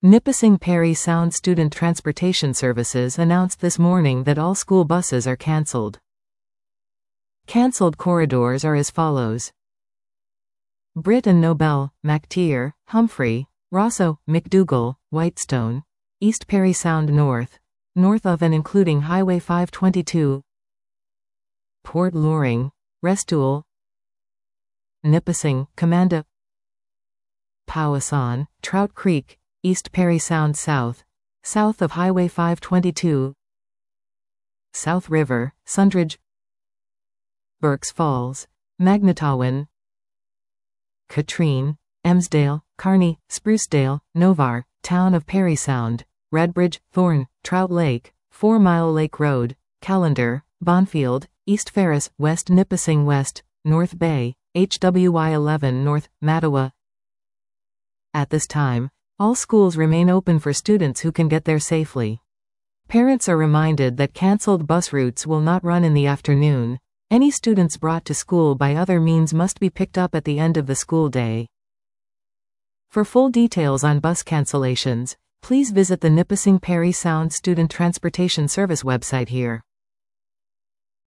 Nipissing Parry Sound Student Transportation Services announced this morning that all school buses are cancelled. Cancelled corridors are as follows: Britt and Nobel, Mactier, Humphrey, Rosso, McDougall, Whitestone, East Parry Sound north of and including Highway 522, Port Loring, Restoule, Nipissing, Commanda, Powassan, Trout Creek, East Parry Sound south of Highway 522, South River, Sundridge, Burkes Falls, Magnetawan, Katrine, Emsdale, Kearney, Sprucedale, Novar, Town of Parry Sound, Redbridge, Thorne, Trout Lake, 4 Mile Lake Road, Callender, Bonfield, East Ferris, West Nipissing West, North Bay, HWY 11 North, Mattawa. At this time, all schools remain open for students who can get there safely. Parents are reminded that cancelled bus routes will not run in the afternoon. Any students brought to school by other means must be picked up at the end of the school day. For full details on bus cancellations, please visit the Nipissing Parry Sound Student Transportation Service website here.